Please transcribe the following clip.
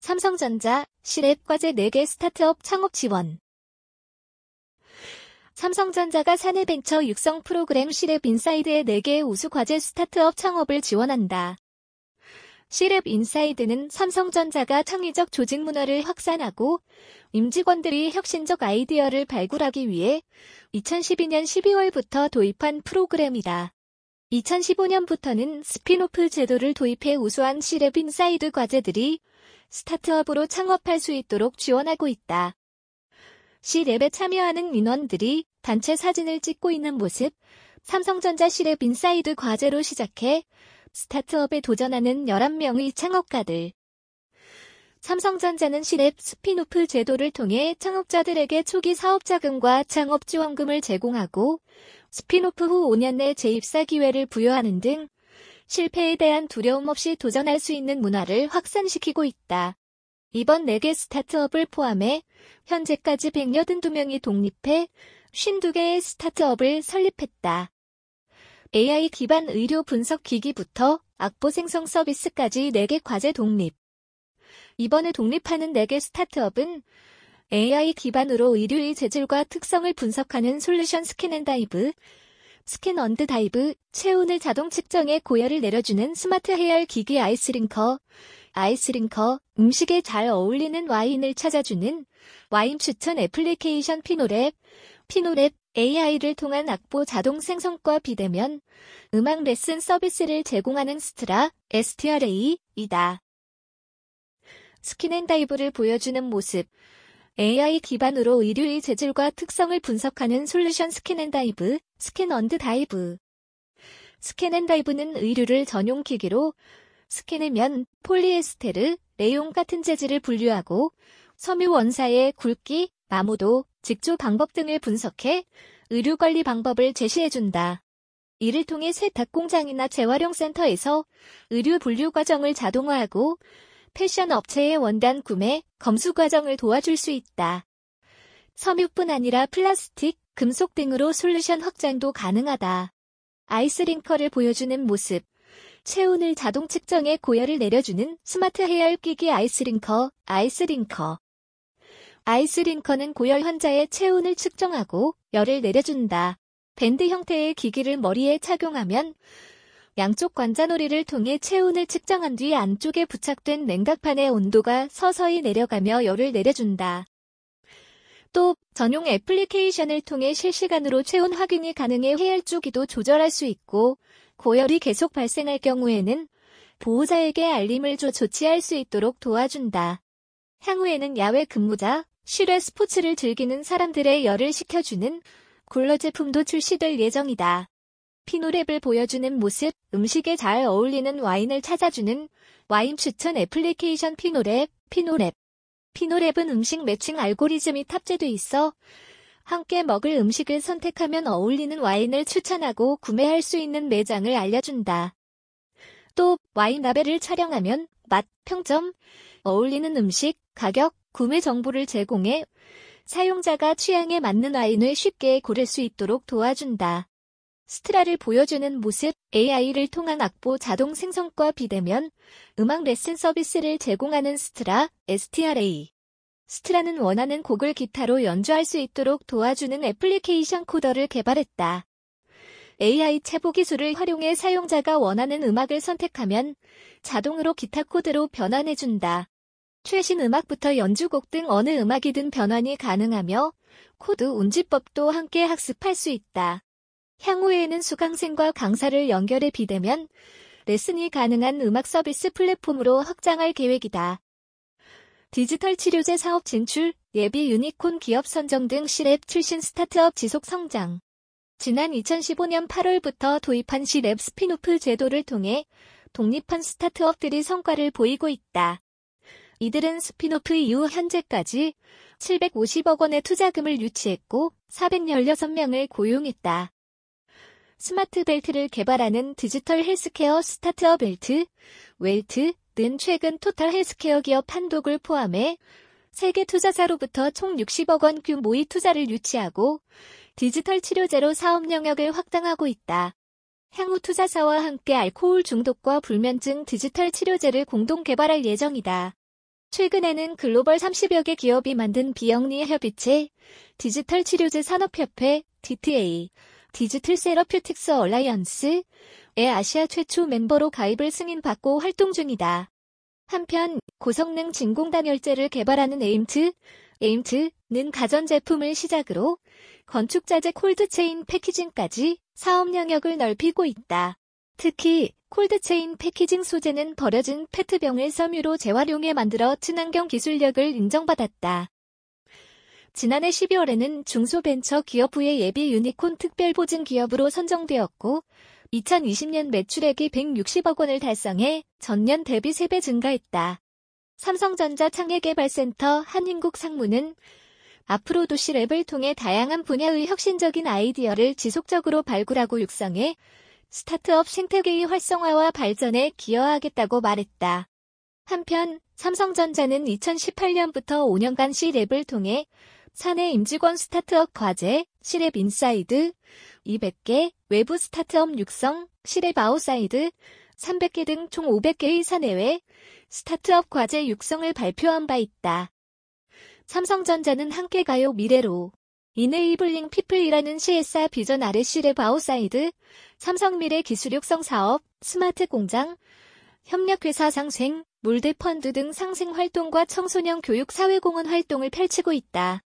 삼성전자, 시랩 과제 4개 스타트업 창업 지원. 삼성전자가 사내벤처 육성 프로그램 시랩 인사이드의 4개의 우수 과제 스타트업 창업을 지원한다. 시랩 인사이드는 삼성전자가 창의적 조직 문화를 확산하고 임직원들이 혁신적 아이디어를 발굴하기 위해 2012년 12월부터 도입한 프로그램이다. 2015년부터는 스핀오프 제도를 도입해 우수한 시랩 인사이드 과제들이 스타트업으로 창업할 수 있도록 지원하고 있다. 시랩에 참여하는 인원들이 단체 사진을 찍고 있는 모습, 삼성전자 시랩 인사이드 과제로 시작해 스타트업에 도전하는 11명의 창업가들. 삼성전자는 시랩 스핀오프 제도를 통해 창업자들에게 초기 사업자금과 창업지원금을 제공하고 스핀오프 후 5년 내 재입사 기회를 부여하는 등 실패에 대한 두려움 없이 도전할 수 있는 문화를 확산시키고 있다. 이번 4개 스타트업을 포함해 현재까지 182명이 독립해 52개의 스타트업을 설립했다. AI 기반 의료 분석 기기부터 악보 생성 서비스까지 4개 과제 독립. 이번에 독립하는 4개 스타트업은 AI 기반으로 의료의 재질과 특성을 분석하는 솔루션 스캔앤다이브, 스캔언드다이브, 체온을 자동 측정해 고열을 내려주는 스마트 해열 기기 아이스링커, 음식에 잘 어울리는 와인을 찾아주는 와인 추천 애플리케이션 피노랩, AI를 통한 악보 자동 생성과 비대면, 음악 레슨 서비스를 제공하는 스트라, STRA이다. 스킨앤다이브를 보여주는 모습. AI 기반으로 의료의 재질과 특성을 분석하는 솔루션 스캔앤다이브, 스캔언드다이브. 스캔앤다이브는 의류를 전용 기기로 스캔하면 폴리에스테르, 레용 같은 재질을 분류하고 섬유 원사의 굵기, 마모도, 직조 방법 등을 분석해 의류 관리 방법을 제시해준다. 이를 통해 세탁 공장이나 재활용 센터에서 의류 분류 과정을 자동화하고 패션 업체의 원단 구매, 검수 과정을 도와줄 수 있다. 섬유뿐 아니라 플라스틱, 금속 등으로 솔루션 확장도 가능하다. 아이스링커를 보여주는 모습. 체온을 자동 측정해 고열을 내려주는 스마트 해열 기기 아이스링커. 아이스링커는 고열 환자의 체온을 측정하고 열을 내려준다. 밴드 형태의 기기를 머리에 착용하면 양쪽 관자놀이를 통해 체온을 측정한 뒤 안쪽에 부착된 냉각판의 온도가 서서히 내려가며 열을 내려준다. 또 전용 애플리케이션을 통해 실시간으로 체온 확인이 가능해 해열 주기도 조절할 수 있고 고열이 계속 발생할 경우에는 보호자에게 알림을 줘 조치할 수 있도록 도와준다. 향후에는 야외 근무자, 실외 스포츠를 즐기는 사람들의 열을 식혀주는 쿨러 제품도 출시될 예정이다. 피노랩을 보여주는 모습, 음식에 잘 어울리는 와인을 찾아주는 와인 추천 애플리케이션 피노랩. 피노랩은 음식 매칭 알고리즘이 탑재돼 있어 함께 먹을 음식을 선택하면 어울리는 와인을 추천하고 구매할 수 있는 매장을 알려준다. 또 와인 라벨을 촬영하면 맛, 평점, 어울리는 음식, 가격, 구매 정보를 제공해 사용자가 취향에 맞는 와인을 쉽게 고를 수 있도록 도와준다. 스트라를 보여주는 모습, AI를 통한 악보 자동 생성과 비대면, 음악 레슨 서비스를 제공하는 스트라, STRA. 스트라는 원하는 곡을 기타로 연주할 수 있도록 도와주는 애플리케이션 코더를 개발했다. AI 체보 기술을 활용해 사용자가 원하는 음악을 선택하면 자동으로 기타 코드로 변환해준다. 최신 음악부터 연주곡 등 어느 음악이든 변환이 가능하며 코드 운지법도 함께 학습할 수 있다. 향후에는 수강생과 강사를 연결해 비대면 레슨이 가능한 음악 서비스 플랫폼으로 확장할 계획이다. 디지털 치료제 사업 진출, 예비 유니콘 기업 선정 등 시랩 출신 스타트업 지속 성장. 지난 2015년 8월부터 도입한 시랩 스핀오프 제도를 통해 독립한 스타트업들이 성과를 보이고 있다. 이들은 스핀오프 이후 현재까지 750억 원의 투자금을 유치했고 416명을 고용했다. 스마트 벨트를 개발하는 디지털 헬스케어 스타트업 웰트는 최근 토탈 헬스케어 기업 한독을 포함해 세계 투자사로부터 총 60억 원 규모의 투자를 유치하고 디지털 치료제로 사업 영역을 확장하고 있다. 향후 투자사와 함께 알코올 중독과 불면증 디지털 치료제를 공동 개발할 예정이다. 최근에는 글로벌 30여 개 기업이 만든 비영리 협의체, 디지털 치료제 산업협회, DTA, 디지털 세러퓨틱스 얼라이언스의 아시아 최초 멤버로 가입을 승인받고 활동 중이다. 한편 고성능 진공단열재를 개발하는 에임트는 가전제품을 시작으로 건축자재 콜드체인 패키징까지 사업 영역을 넓히고 있다. 특히 콜드체인 패키징 소재는 버려진 페트병을 섬유로 재활용해 만들어 친환경 기술력을 인정받았다. 지난해 12월에는 중소벤처기업부의 예비 유니콘 특별보증기업으로 선정되었고 2020년 매출액이 160억 원을 달성해 전년 대비 3배 증가했다. 삼성전자 창예개발센터 한인국 상무는 앞으로 도시랩을 통해 다양한 분야의 혁신적인 아이디어를 지속적으로 발굴하고 육성해 스타트업 생태계의 활성화와 발전에 기여하겠다고 말했다. 한편 삼성전자는 2018년부터 5년간 C랩을 통해 사내 임직원 스타트업 과제, C랩 인사이드 200개, 외부 스타트업 육성, C랩 아웃사이드 300개 등 총 500개의 사내외 스타트업 과제 육성을 발표한 바 있다. 삼성전자는 함께 가요 미래로 이네이블링 피플이라는 CSR 비전 아래 C랩 아웃사이드, 삼성미래 기술 육성 사업, 스마트 공장, 협력회사 상생, 몰드 펀드 등 상생 활동과 청소년 교육 사회공헌 활동을 펼치고 있다.